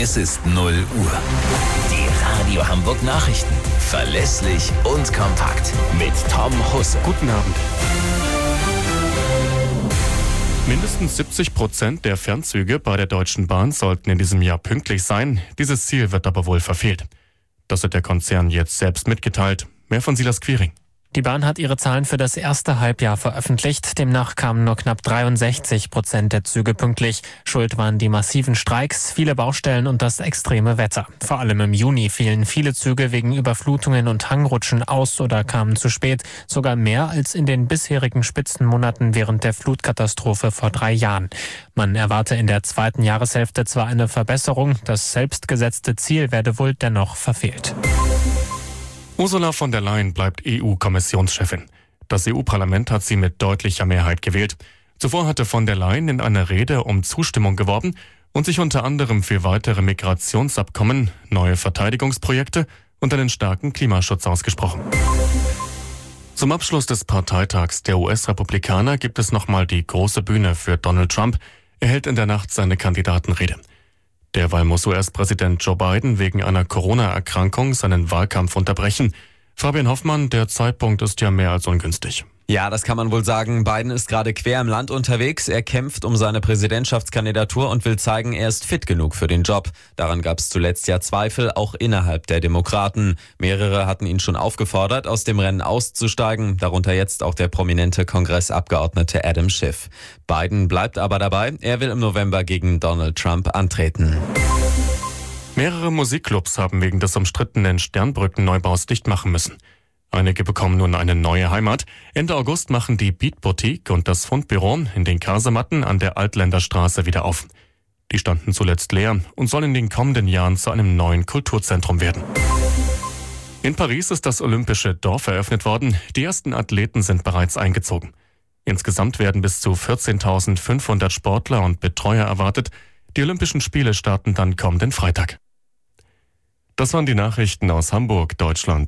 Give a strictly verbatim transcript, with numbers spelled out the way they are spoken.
Es ist null Uhr. Die Radio Hamburg Nachrichten. Verlässlich und kompakt. Mit Tom Husse. Guten Abend. Mindestens siebzig Prozent der Fernzüge bei der Deutschen Bahn sollten in diesem Jahr pünktlich sein. Dieses Ziel wird aber wohl verfehlt. Das hat der Konzern jetzt selbst mitgeteilt. Mehr von Silas Quiring. Die Bahn hat ihre Zahlen für das erste Halbjahr veröffentlicht. Demnach kamen nur knapp dreiundsechzig Prozent der Züge pünktlich. Schuld waren die massiven Streiks, viele Baustellen und das extreme Wetter. Vor allem im Juni fielen viele Züge wegen Überflutungen und Hangrutschen aus oder kamen zu spät. Sogar mehr als in den bisherigen Spitzenmonaten während der Flutkatastrophe vor drei Jahren. Man erwarte in der zweiten Jahreshälfte zwar eine Verbesserung, das selbstgesetzte Ziel werde wohl dennoch verfehlt. Ursula von der Leyen bleibt E U-Kommissionschefin. Das E U-Parlament hat sie mit deutlicher Mehrheit gewählt. Zuvor hatte von der Leyen in einer Rede um Zustimmung geworben und sich unter anderem für weitere Migrationsabkommen, neue Verteidigungsprojekte und einen starken Klimaschutz ausgesprochen. Zum Abschluss des Parteitags der U S-Republikaner gibt es nochmal die große Bühne für Donald Trump. Er hält in der Nacht seine Kandidatenrede. Derweil muss U S-Präsident Joe Biden wegen einer Corona-Erkrankung seinen Wahlkampf unterbrechen. Fabian Hoffmann, der Zeitpunkt ist ja mehr als ungünstig. Ja, das kann man wohl sagen. Biden ist gerade quer im Land unterwegs. Er kämpft um seine Präsidentschaftskandidatur und will zeigen, er ist fit genug für den Job. Daran gab es zuletzt ja Zweifel, auch innerhalb der Demokraten. Mehrere hatten ihn schon aufgefordert, aus dem Rennen auszusteigen, darunter jetzt auch der prominente Kongressabgeordnete Adam Schiff. Biden bleibt aber dabei. Er will im November gegen Donald Trump antreten. Mehrere Musikclubs haben wegen des umstrittenen Sternbrückenneubaus dicht machen müssen. Einige bekommen nun eine neue Heimat. Ende August machen die Beat Boutique und das Fundbüro in den Kasematten an der Altländerstraße wieder auf. Die standen zuletzt leer und sollen in den kommenden Jahren zu einem neuen Kulturzentrum werden. In Paris ist das Olympische Dorf eröffnet worden. Die ersten Athleten sind bereits eingezogen. Insgesamt werden bis zu vierzehntausendfünfhundert Sportler und Betreuer erwartet. Die Olympischen Spiele starten dann kommenden Freitag. Das waren die Nachrichten aus Hamburg, Deutschland.